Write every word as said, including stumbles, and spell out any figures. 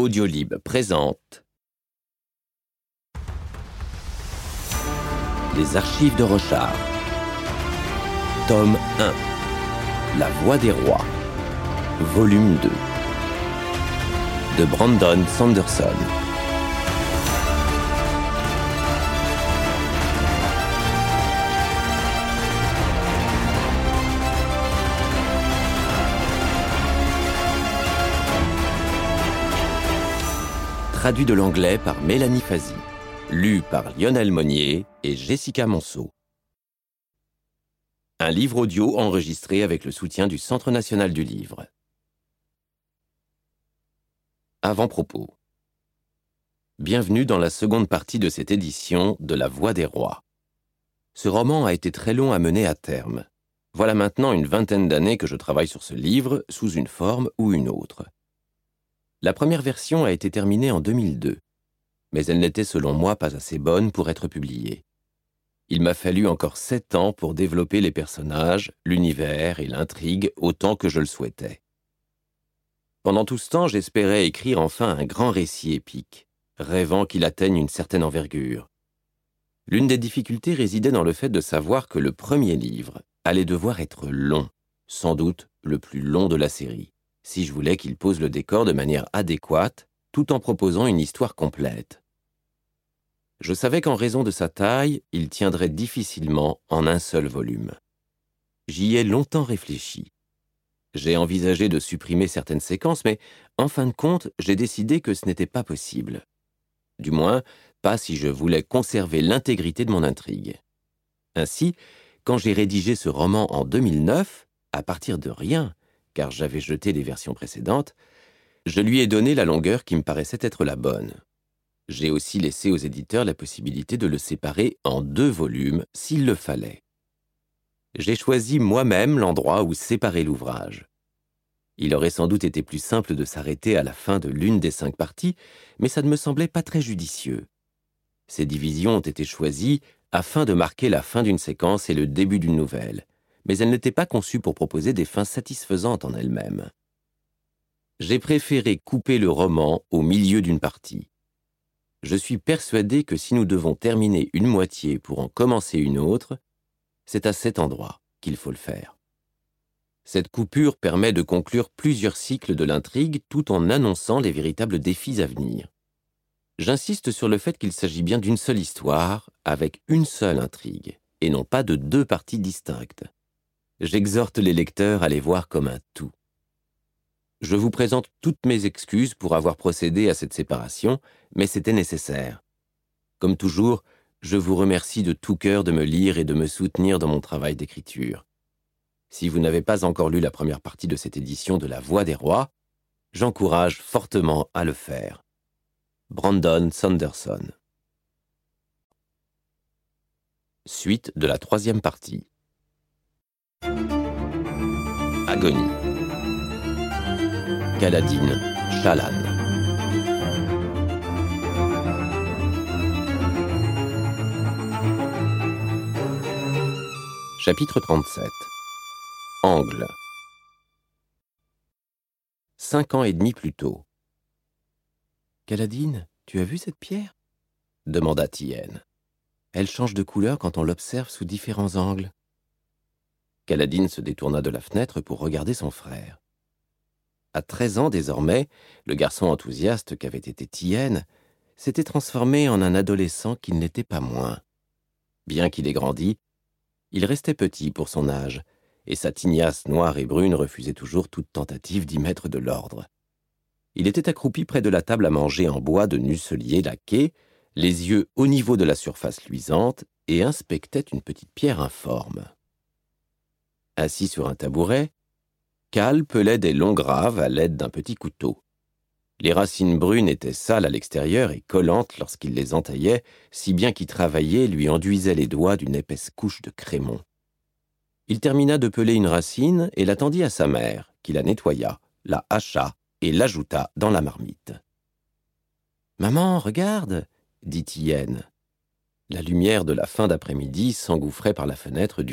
Audiolib présente Les archives de Rochard. Tome un. La voix des rois. Volume deux. De Brandon Sanderson. Traduit de l'anglais par Mélanie Fazi. Lu par Lionel Monnier et Jessica Monceau. Un livre audio enregistré avec le soutien du Centre national du livre. Avant-propos. Bienvenue dans la seconde partie de cette édition de La Voix des rois. Ce roman a été très long à mener à terme. Voilà maintenant une vingtaine d'années que je travaille sur ce livre, sous une forme ou une autre. La première version a été terminée en deux mille deux, mais elle n'était selon moi pas assez bonne pour être publiée. Il m'a fallu encore sept ans pour développer les personnages, l'univers et l'intrigue autant que je le souhaitais. Pendant tout ce temps, j'espérais écrire enfin un grand récit épique, rêvant qu'il atteigne une certaine envergure. L'une des difficultés résidait dans le fait de savoir que le premier livre allait devoir être long, sans doute le plus long de la série, si je voulais qu'il pose le décor de manière adéquate, tout en proposant une histoire complète. Je savais qu'en raison de sa taille, il tiendrait difficilement en un seul volume. J'y ai longtemps réfléchi. J'ai envisagé de supprimer certaines séquences, mais en fin de compte, j'ai décidé que ce n'était pas possible. Du moins, pas si je voulais conserver l'intégrité de mon intrigue. Ainsi, quand j'ai rédigé ce roman en deux mille neuf, à partir de rien, car j'avais jeté les versions précédentes, je lui ai donné la longueur qui me paraissait être la bonne. J'ai aussi laissé aux éditeurs la possibilité de le séparer en deux volumes s'il le fallait. J'ai choisi moi-même l'endroit où séparer l'ouvrage. Il aurait sans doute été plus simple de s'arrêter à la fin de l'une des cinq parties, mais ça ne me semblait pas très judicieux. Ces divisions ont été choisies afin de marquer la fin d'une séquence et le début d'une nouvelle, mais elles n'étaient pas conçues pour proposer des fins satisfaisantes en elles-mêmes. J'ai préféré couper le roman au milieu d'une partie. Je suis persuadé que si nous devons terminer une moitié pour en commencer une autre, c'est à cet endroit qu'il faut le faire. Cette coupure permet de conclure plusieurs cycles de l'intrigue tout en annonçant les véritables défis à venir. J'insiste sur le fait qu'il s'agit bien d'une seule histoire, avec une seule intrigue, et non pas de deux parties distinctes. J'exhorte les lecteurs à les voir comme un tout. Je vous présente toutes mes excuses pour avoir procédé à cette séparation, mais c'était nécessaire. Comme toujours, je vous remercie de tout cœur de me lire et de me soutenir dans mon travail d'écriture. Si vous n'avez pas encore lu la première partie de cette édition de La Voix des rois, j'encourage fortement à le faire. Brandon Sanderson. Suite de la troisième partie. Agonie. Kaladin Shallan. Chapitre trente-sept. Angle. Cinq ans et demi plus tôt. « Kaladin, tu as vu cette pierre ?» demanda Tien. « Elle change de couleur quand on l'observe sous différents angles. » Kaladin se détourna de la fenêtre pour regarder son frère. À treize ans désormais, le garçon enthousiaste qu'avait été Tien s'était transformé en un adolescent qui ne l'était pas moins. Bien qu'il ait grandi, il restait petit pour son âge, et sa tignasse noire et brune refusait toujours toute tentative d'y mettre de l'ordre. Il était accroupi près de la table à manger en bois de nucelier laqué, les yeux au niveau de la surface luisante, et inspectait une petite pierre informe. Assis sur un tabouret, Cal pelait des longs graves à l'aide d'un petit couteau. Les racines brunes étaient sales à l'extérieur et collantes lorsqu'il les entaillait, si bien qu'y travailler lui enduisait les doigts d'une épaisse couche de crémon. Il termina de peler une racine et la tendit à sa mère, qui la nettoya, la hacha et l'ajouta dans la marmite. « Maman, regarde !» dit Tien. La lumière de la fin d'après-midi s'engouffrait par la fenêtre du